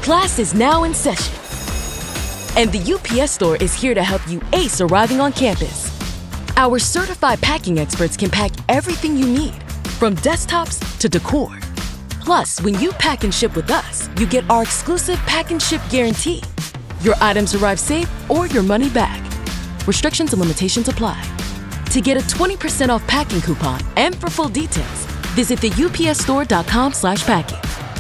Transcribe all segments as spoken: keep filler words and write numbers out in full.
Class is now in session. And the U P S Store is here to help you ace arriving on campus. Our certified packing experts can pack everything you need, from desktops to decor. Plus, when you pack and ship with us, you get our exclusive pack and ship guarantee. Your items arrive safe or your money back. Restrictions and limitations apply. To get a twenty percent off packing coupon and for full details, visit the U P S store dot com slash packing.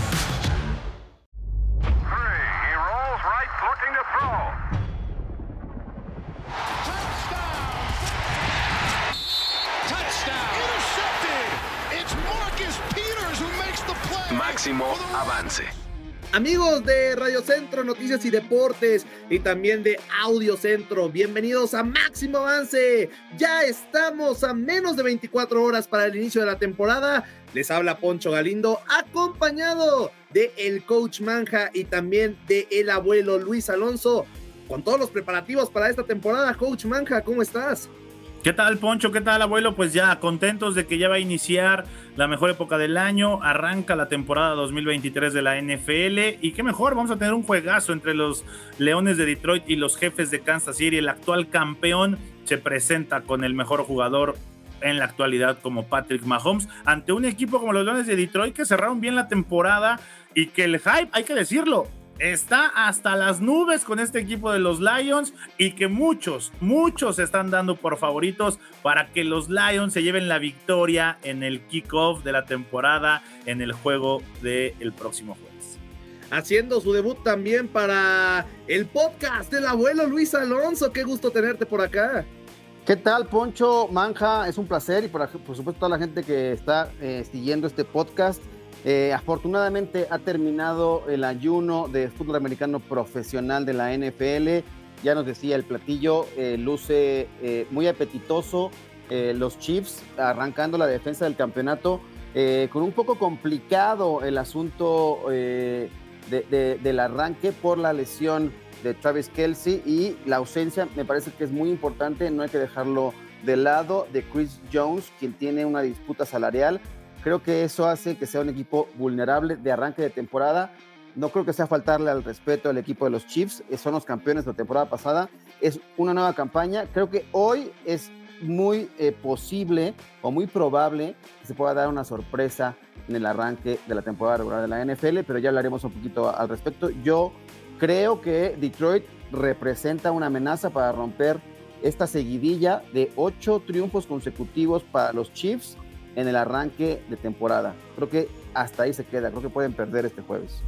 Máximo avance. Amigos de Radio Centro, Noticias y Deportes y también de Audio Centro, bienvenidos a Máximo Avance. Ya estamos a menos de veinticuatro horas para el inicio de la temporada. Les habla Poncho Galindo, acompañado de el Coach Manja y también de el abuelo Luis Alonso, con todos los preparativos para esta temporada. Coach Manja, ¿cómo estás? ¿Qué tal, Poncho? ¿Qué tal, abuelo? Pues ya contentos de que ya va a iniciar la mejor época del año. Arranca la temporada dos mil veintitrés de la N F L y qué mejor, vamos a tener un juegazo entre los Leones de Detroit y los Jefes de Kansas City. El actual campeón se presenta con el mejor jugador en la actualidad como Patrick Mahomes ante un equipo como los Leones de Detroit que cerraron bien la temporada y que el hype, hay que decirlo, está hasta las nubes con este equipo de los Lions y que muchos, muchos se están dando por favoritos para que los Lions se lleven la victoria en el kickoff de la temporada en el juego del próximo jueves. Haciendo su debut también para el podcast del abuelo Luis Alonso. Qué gusto tenerte por acá. ¿Qué tal, Poncho, Manja? Es un placer y por, por supuesto toda la gente que está eh, siguiendo este podcast. Eh, afortunadamente ha terminado el ayuno de fútbol americano profesional de la N F L. Ya nos decía el platillo, eh, luce eh, muy apetitoso. Eh, los Chiefs arrancando la defensa del campeonato, eh, con un poco complicado el asunto eh, de, de, del arranque por la lesión de Travis Kelce y la ausencia, me parece que es muy importante, no hay que dejarlo de lado, de Chris Jones, quien tiene una disputa salarial. Creo que eso hace que sea un equipo vulnerable de arranque de temporada. No creo que sea faltarle al respeto al equipo de los Chiefs. Son los campeones de la temporada pasada. Es una nueva campaña. Creo que hoy es muy eh, posible o muy probable que se pueda dar una sorpresa en el arranque de la temporada regular de la N F L, pero ya hablaremos un poquito al respecto. Yo creo que Detroit representa una amenaza para romper esta seguidilla de ocho triunfos consecutivos para los Chiefs en el arranque de temporada. Creo que hasta ahí se queda, creo que pueden perder este jueves.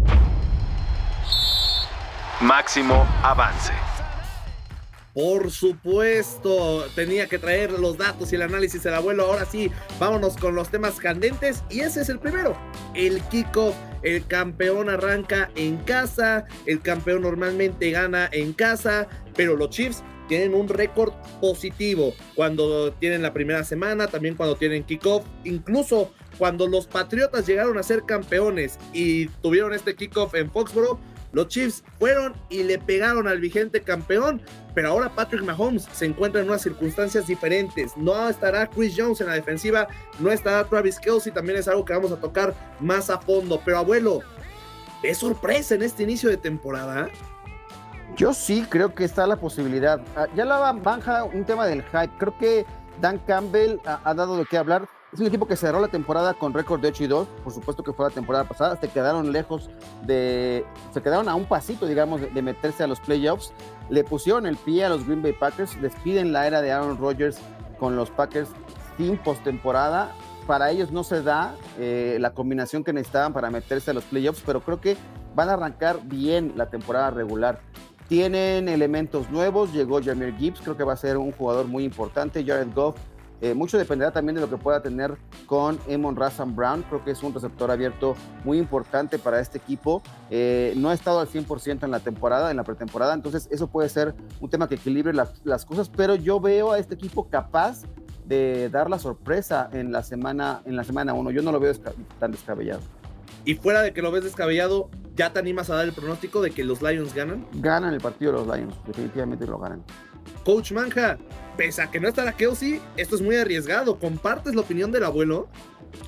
Máximo avance. Por supuesto, tenía que traer los datos y el análisis del abuelo. Ahora sí, vámonos con los temas candentes y ese es el primero, el kickoff. El campeón arranca en casa, el campeón normalmente gana en casa, pero los Chiefs tienen un récord positivo cuando tienen la primera semana, también cuando tienen kickoff, incluso cuando los Patriotas llegaron a ser campeones y tuvieron este kickoff en Foxborough, los Chiefs fueron y le pegaron al vigente campeón, pero ahora Patrick Mahomes se encuentra en unas circunstancias diferentes. No estará Chris Jones en la defensiva, no estará Travis Kelce, también es algo que vamos a tocar más a fondo. Pero abuelo, ¿es sorpresa en este inicio de temporada? Yo sí creo que está la posibilidad. Ya la banja un tema del hype. Creo que Dan Campbell ha, ha dado de qué hablar. Es un equipo que cerró la temporada con récord de ocho y dos. Por supuesto que fue la temporada pasada. Se quedaron lejos de... Se quedaron a un pasito, digamos, de, de meterse a los playoffs. Le pusieron el pie a los Green Bay Packers. Despiden la era de Aaron Rodgers con los Packers sin postemporada. Para ellos no se da eh, la combinación que necesitaban para meterse a los playoffs, pero creo que van a arrancar bien la temporada regular. Tienen elementos nuevos, llegó Jahmyr Gibbs, creo que va a ser un jugador muy importante. Jared Goff, eh, mucho dependerá también de lo que pueda tener con Amon-Ra Saint Brown, creo que es un receptor abierto muy importante para este equipo. Eh, no ha estado al cien por ciento en la temporada, en la pretemporada, entonces eso puede ser un tema que equilibre la, las cosas, pero yo veo a este equipo capaz de dar la sorpresa en la semana en la semana uno. Yo no lo veo desca- tan descabellado. Y fuera de que lo ves descabellado, ¿ya te animas a dar el pronóstico de que los Lions ganan? Ganan el partido los Lions, definitivamente lo ganan. Coach Manja, pese a que no estará Kelce, esto es muy arriesgado. ¿Compartes la opinión del abuelo?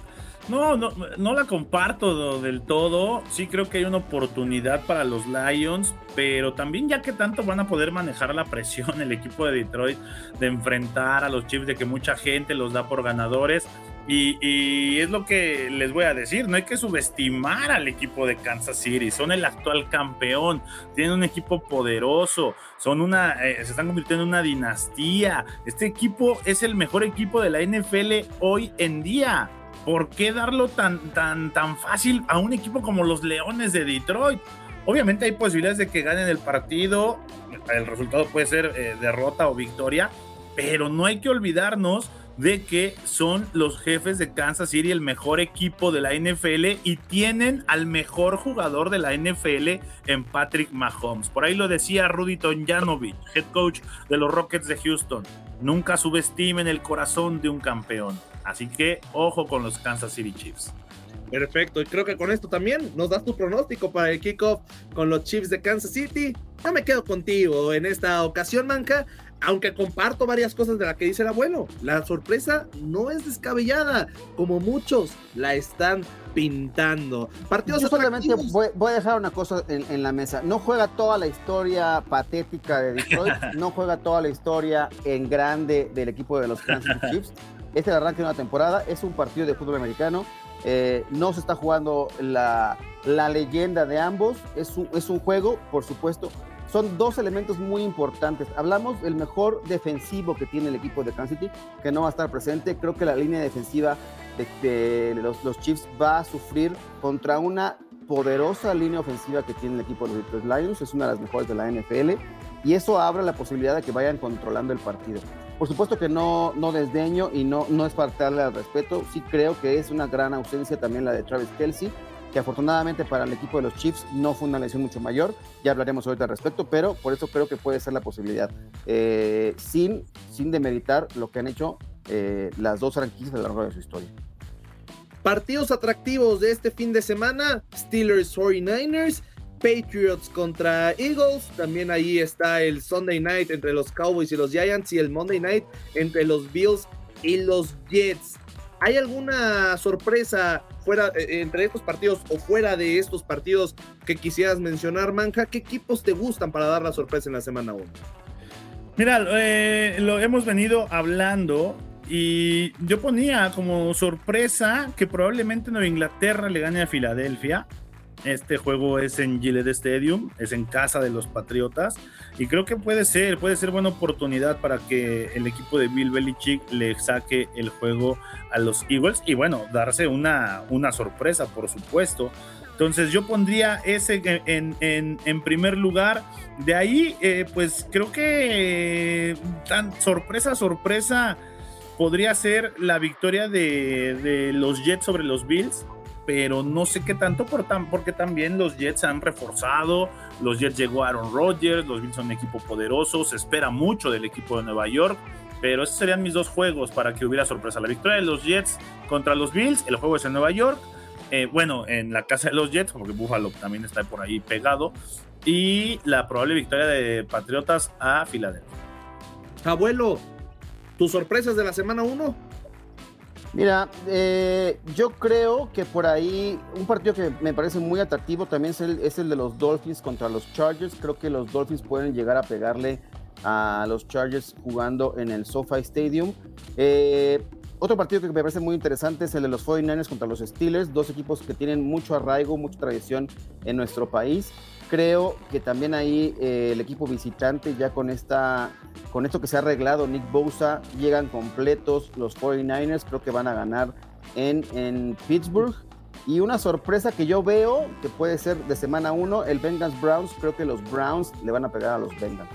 No, no, no la comparto del todo. Sí creo que hay una oportunidad para los Lions, pero también ya que tanto van a poder manejar la presión el equipo de Detroit de enfrentar a los Chiefs, de que mucha gente los da por ganadores. Y, y es lo que les voy a decir, no hay que subestimar al equipo de Kansas City, son el actual campeón, tienen un equipo poderoso, son una, eh, se están convirtiendo en una dinastía. Este equipo es el mejor equipo de la N F L hoy en día. ¿Por qué darlo tan, tan, tan fácil a un equipo como los Leones de Detroit? Obviamente hay posibilidades de que ganen el partido, el resultado puede ser eh, derrota o victoria, pero no hay que olvidarnos de que son los jefes de Kansas City, el mejor equipo de la N F L, y tienen al mejor jugador de la N F L en Patrick Mahomes. Por ahí lo decía Rudy Tomjanovich, head coach de los Rockets de Houston: nunca subestimen el corazón de un campeón. Así que ojo con los Kansas City Chiefs. Perfecto, y creo que con esto también nos das tu pronóstico para el kickoff con los Chiefs de Kansas City. Yo me quedo contigo en esta ocasión, Manca, aunque comparto varias cosas de la que dice el abuelo. La sorpresa no es descabellada, como muchos la están pintando. Partidos Yo solamente voy, voy a dejar una cosa en, en la mesa. No juega toda la historia patética de Detroit, no juega toda la historia en grande del equipo de los Kansas City Chiefs. Este es el arranque de una temporada, es un partido de fútbol americano. Eh, no se está jugando la, la leyenda de ambos, es un, es un juego, por supuesto. Son dos elementos muy importantes. Hablamos del mejor defensivo que tiene el equipo de Kansas City, que no va a estar presente. Creo que la línea defensiva de, de los, los Chiefs va a sufrir contra una poderosa línea ofensiva que tiene el equipo de los Lions. Es una de las mejores de la N F L, y eso abre la posibilidad de que vayan controlando el partido. Por supuesto que no, no desdeño y no, no es faltarle al respeto. Sí creo que es una gran ausencia también la de Travis Kelce, que afortunadamente para el equipo de los Chiefs no fue una lesión mucho mayor. Ya hablaremos ahorita al respecto, pero por eso creo que puede ser la posibilidad, eh, sin, sin demeritar lo que han hecho eh, las dos franquicias a lo largo de su historia. Partidos atractivos de este fin de semana: Steelers cuarenta y nueve ers, Patriots contra Eagles. También ahí está el Sunday Night entre los Cowboys y los Giants, y el Monday Night entre los Bills y los Jets. ¿Hay alguna sorpresa fuera eh, entre estos partidos o fuera de estos partidos que quisieras mencionar, Manja? ¿Qué equipos te gustan para dar la sorpresa en la semana uno? Mira, eh, lo hemos venido hablando, y yo ponía como sorpresa que probablemente Nueva Inglaterra le gane a Filadelfia. Este juego es en Gillette Stadium, es en casa de los Patriotas, y creo que puede ser, puede ser buena oportunidad para que el equipo de Bill Belichick le saque el juego a los Eagles, y bueno, darse una, una sorpresa, por supuesto. Entonces yo pondría ese en, en, en primer lugar. De ahí, eh, pues creo que eh, tan sorpresa, sorpresa podría ser la victoria de, de los Jets sobre los Bills, pero no sé qué tanto, por tan, porque también los Jets han reforzado. Los Jets llegó Aaron Rodgers, los Bills son un equipo poderoso, se espera mucho del equipo de Nueva York, pero esos serían mis dos juegos para que hubiera sorpresa: la victoria de los Jets contra los Bills, el juego es en Nueva York, eh, bueno, en la casa de los Jets, porque Buffalo también está por ahí pegado, y la probable victoria de Patriotas a Filadelfia. Abuelo, ¿tus sorpresas de la semana uno? Mira, eh, yo creo que por ahí un partido que me parece muy atractivo también es el, es el de los Dolphins contra los Chargers. Creo que los Dolphins pueden llegar a pegarle a los Chargers jugando en el SoFi Stadium. Eh, otro partido que me parece muy interesante es el de los cuarenta y nueve ers contra los Steelers, dos equipos que tienen mucho arraigo, mucha tradición en nuestro país. Creo que también ahí eh, el equipo visitante, ya con esta con esto que se ha arreglado, Nick Bosa, llegan completos los cuarenta y nueve ers, creo que van a ganar en, en Pittsburgh. Y una sorpresa que yo veo, que puede ser de semana uno, el Bengals Browns. Creo que los Browns le van a pegar a los Bengals.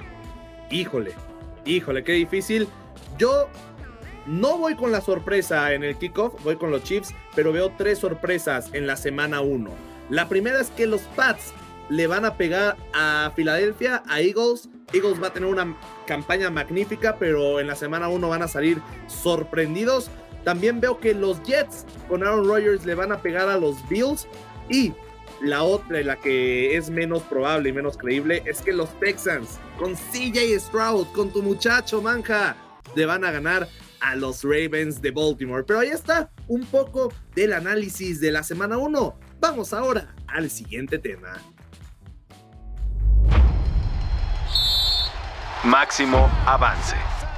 Híjole, híjole, qué difícil. Yo no voy con la sorpresa en el kickoff, voy con los Chiefs, pero veo tres sorpresas en la semana uno. La primera es que los Pats le van a pegar a Filadelfia, a Eagles. Eagles va a tener una campaña magnífica, pero en la semana uno van a salir sorprendidos. También veo que los Jets con Aaron Rodgers le van a pegar a los Bills. Y la otra, la que es menos probable y menos creíble, es que los Texans con C J Stroud, con tu muchacho, Manja, le van a ganar a los Ravens de Baltimore. Pero ahí está, un poco del análisis de la semana uno. Vamos ahora al siguiente tema. Máximo avance.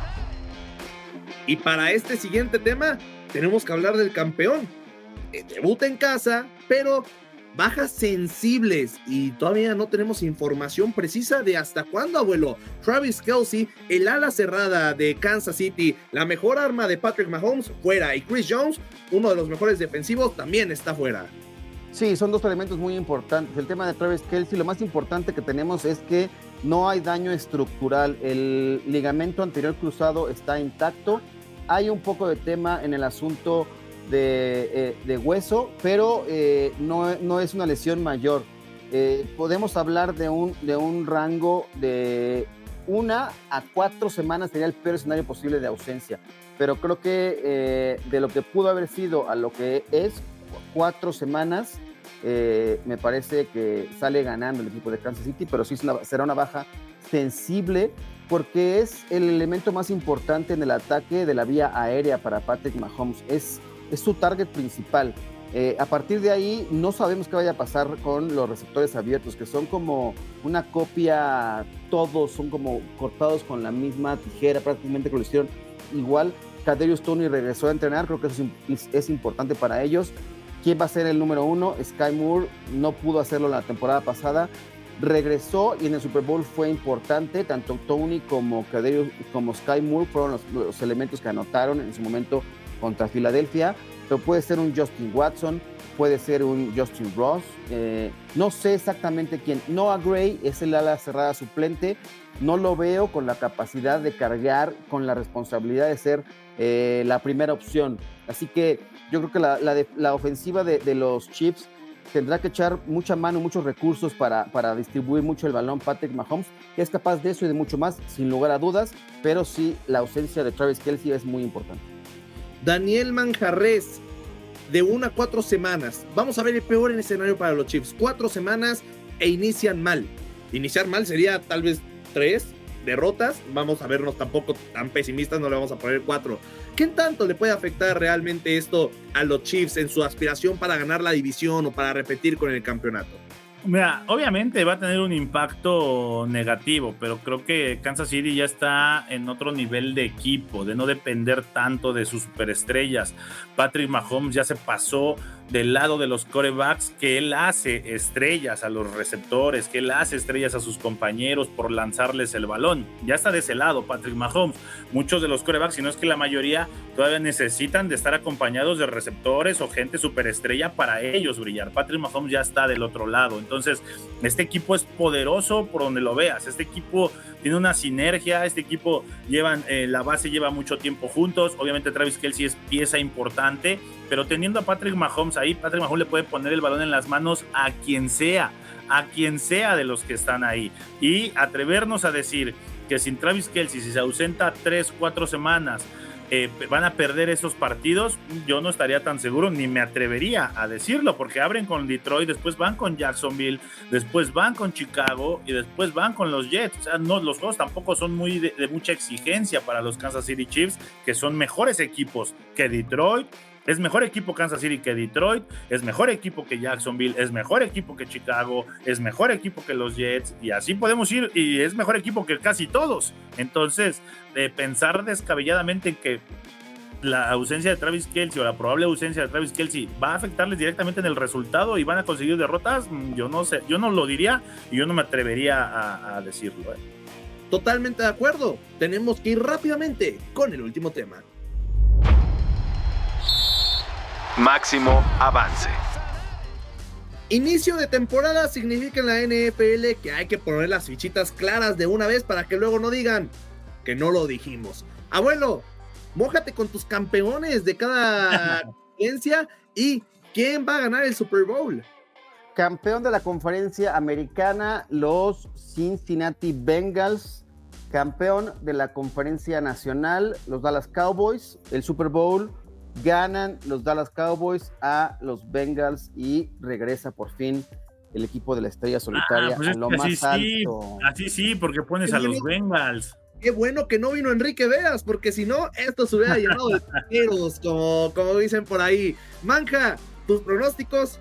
Y para este siguiente tema, tenemos que hablar del campeón. Eh, debuta en casa, pero bajas sensibles y todavía no tenemos información precisa de hasta cuándo, abuelo. Travis Kelce, el ala cerrada de Kansas City, la mejor arma de Patrick Mahomes, fuera, y Chris Jones, uno de los mejores defensivos, también está fuera. Sí, son dos elementos muy importantes. El tema de Travis Kelce, lo más importante que tenemos es que no hay daño estructural. El ligamento anterior cruzado está intacto. Hay un poco de tema en el asunto de, eh, de hueso, pero eh, no, no es una lesión mayor. Eh, podemos hablar de un, de un rango de una a cuatro semanas, sería el peor escenario posible de ausencia. Pero creo que eh, de lo que pudo haber sido a lo que es, cuatro semanas, eh, me parece que sale ganando el equipo de Kansas City, pero sí una, será una baja sensible porque es el elemento más importante en el ataque de la vía aérea para Patrick Mahomes, es, es su target principal. Eh, a partir de ahí no sabemos qué vaya a pasar con los receptores abiertos, que son como una copia, todos son como cortados con la misma tijera, prácticamente que lo hicieron igual. Kadarius Toney regresó a entrenar, creo que eso es, es importante para ellos. ¿Quién va a ser el número uno? Sky Moore no pudo hacerlo la temporada pasada, regresó y en el Super Bowl fue importante. Tanto Toney como Kadarius como Sky Moore fueron los, los elementos que anotaron en su momento contra Filadelfia, pero puede ser un Justin Watson, puede ser un Justin Ross, eh, no sé exactamente quién. Noah Gray es el ala cerrada suplente, no lo veo con la capacidad de cargar, con la responsabilidad de ser eh, la primera opción, así que yo creo que la, la, de, la ofensiva de, de los Chiefs tendrá que echar mucha mano, muchos recursos para, para distribuir mucho el balón Patrick Mahomes, que es capaz de eso y de mucho más, sin lugar a dudas, pero sí, la ausencia de Travis Kelce es muy importante. Daniel Manjarres, de una a cuatro semanas. Vamos a ver el peor escenario para los Chiefs. Cuatro semanas e inician mal. Iniciar mal sería tal vez tres derrotas. Vamos a vernos tampoco tan pesimistas, no le vamos a poner cuatro. ¿Qué tanto le puede afectar realmente esto a los Chiefs en su aspiración para ganar la división o para repetir con el campeonato? Mira, obviamente va a tener un impacto negativo, pero creo que Kansas City ya está en otro nivel de equipo, de no depender tanto de sus superestrellas. Patrick Mahomes ya se pasó del lado de los quarterbacks, que él hace estrellas a los receptores, que él hace estrellas a sus compañeros por lanzarles el balón. Ya está de ese lado Patrick Mahomes. Muchos de los quarterbacks, si no es que la mayoría, todavía necesitan de estar acompañados de receptores o gente superestrella para ellos brillar. Patrick Mahomes ya está del otro lado. Entonces, este equipo es poderoso por donde lo veas. Este equipo tiene una sinergia, este equipo llevan, eh, la base lleva mucho tiempo juntos. Obviamente Travis Kelce es pieza importante, pero teniendo a Patrick Mahomes ahí, Patrick Mahomes le puede poner el balón en las manos a quien sea, a quien sea de los que están ahí. Y atrevernos a decir que sin Travis Kelce, si se ausenta tres, cuatro semanas, Eh, van a perder esos partidos, yo no estaría tan seguro, ni me atrevería a decirlo, porque abren con Detroit, después van con Jacksonville, después van con Chicago y después van con los Jets. O sea, no, los juegos tampoco son muy de, de mucha exigencia para los Kansas City Chiefs, que son mejores equipos que Detroit. Es mejor equipo Kansas City que Detroit, es mejor equipo que Jacksonville, es mejor equipo que Chicago, es mejor equipo que los Jets, y así podemos ir, y es mejor equipo que casi todos. Entonces, de pensar descabelladamente en que la ausencia de Travis Kelce o la probable ausencia de Travis Kelce va a afectarles directamente en el resultado y van a conseguir derrotas, yo no sé, yo no lo diría y yo no me atrevería a, a decirlo. ¿eh? Totalmente de acuerdo. Tenemos que ir rápidamente con el último tema. Máximo avance. Inicio de temporada significa en la N F L que hay que poner las fichitas claras de una vez para que luego no digan que no lo dijimos. Abuelo, mójate con tus campeones de cada conferencia y ¿quién va a ganar el Super Bowl? Campeón de la conferencia americana, los Cincinnati Bengals. Campeón de la conferencia nacional, los Dallas Cowboys. El Super Bowl ganan los Dallas Cowboys a los Bengals y regresa por fin el equipo de la estrella solitaria ah, pues a lo así más sí, alto. Así sí, porque pones a los Bengals. qué bueno que no vino Enrique Veas, porque si no, esto se hubiera llenado de taqueros, como, como dicen por ahí. Manja, tus pronósticos.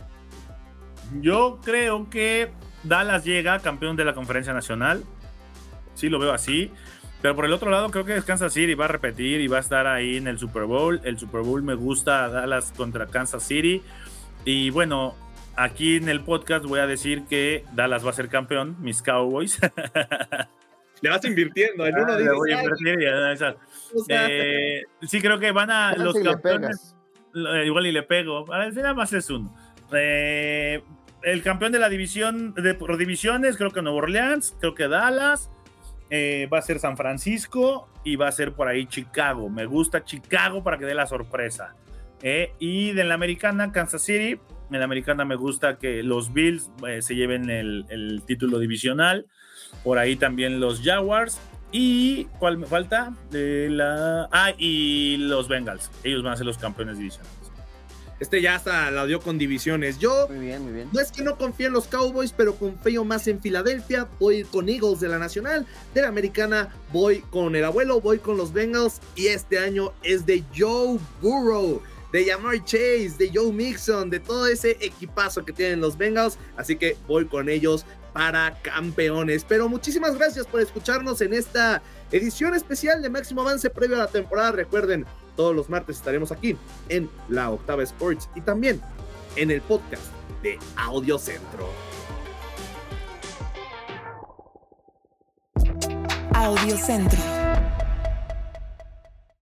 Yo creo que Dallas llega campeón de la Conferencia Nacional. Sí, lo veo así. Pero por el otro lado, creo que Kansas City va a repetir y va a estar ahí en el Super Bowl. El Super Bowl me gusta, Dallas contra Kansas City. Y bueno, aquí en el podcast voy a decir que Dallas va a ser campeón, mis Cowboys. Le vas invirtiendo, en uno ah, dices, voy a invertir, ya, ya, o sea, eh, sí, creo que van a los campeones. Igual y le pego. Al final más es uno. Eh, el campeón de la división de por divisiones, creo que Nueva Orleans, creo que Dallas. Eh, va a ser San Francisco y va a ser por ahí Chicago. Me gusta Chicago para que dé la sorpresa. Eh, y de la americana, Kansas City. En la americana me gusta que los Bills eh, se lleven el, el título divisional. Por ahí también los Jaguars. ¿Y cuál me falta? De la... Ah, y los Bengals. Ellos van a ser los campeones divisionales. Este ya hasta la dio con divisiones. Yo, muy bien, muy bien. No es que no confíe en los Cowboys, pero confío más en Filadelfia. Voy con Eagles de la Nacional. De la Americana voy con el abuelo, voy con los Bengals. Y este año es de Joe Burrow, de Ja'Marr Chase, de Joe Mixon, de todo ese equipazo que tienen los Bengals. Así que voy con ellos para campeones. Pero muchísimas gracias por escucharnos en esta edición especial de Máximo Avance previo a la temporada. Recuerden, todos los martes estaremos aquí en La Octava Sports y también en el podcast de Audio Centro. Audio Centro.